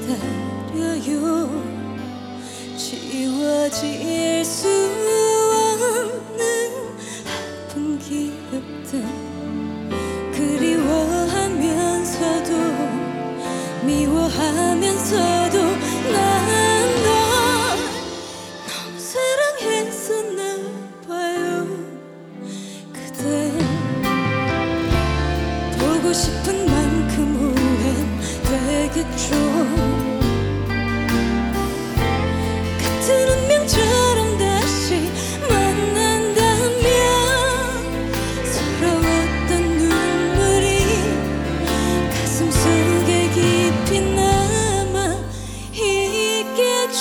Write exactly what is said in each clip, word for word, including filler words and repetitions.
기다려요. 지워질 수 없는 아픈 기억들, 그리워하면서도 미워하면서도 난 널 너무 사랑했었나 봐요. 그대 보고 싶은 만큼 후회되겠죠. 같은 운명처럼 다시 만난다면 서러웠던 눈물이 가슴속에 깊이 남아 있겠죠.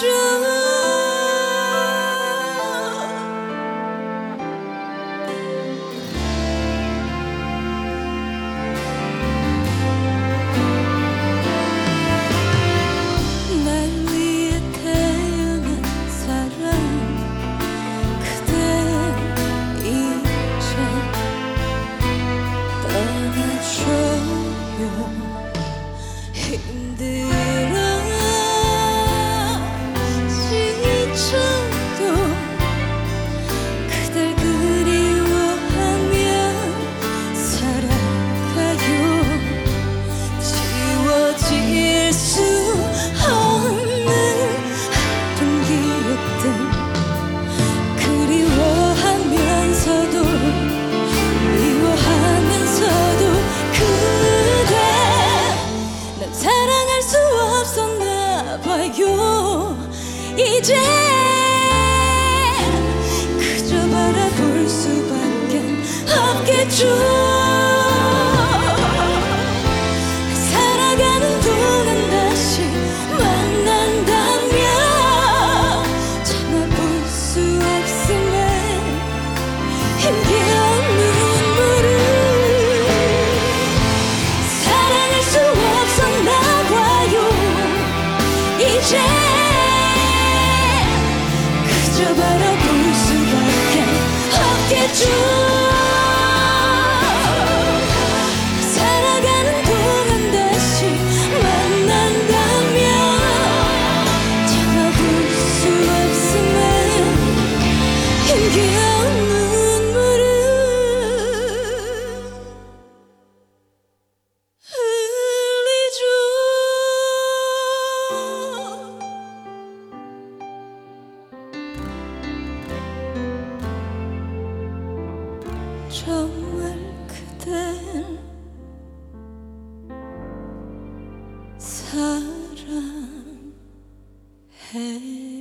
힘들어 지쳐도 그댈 그리워하며 살아가요. 지워질 수 없는 아픈 기억들, 그리워하면서도 미워하면서도 그대 난 사랑할 수 없었나 봐요. 이제 그저 바라볼 수밖에 없겠죠. 살아가는 동안 다시 만난다면 참아볼 수 없음에 힘겨운 눈물을 사랑할 수 없었나 봐요. 이제 그저 바라볼 수밖에 없겠죠. 살아가는 동안 다시 만난다면 참아볼 수 없음에 힘겨운 눈물을 흘리죠. 정말 그댈 사랑해.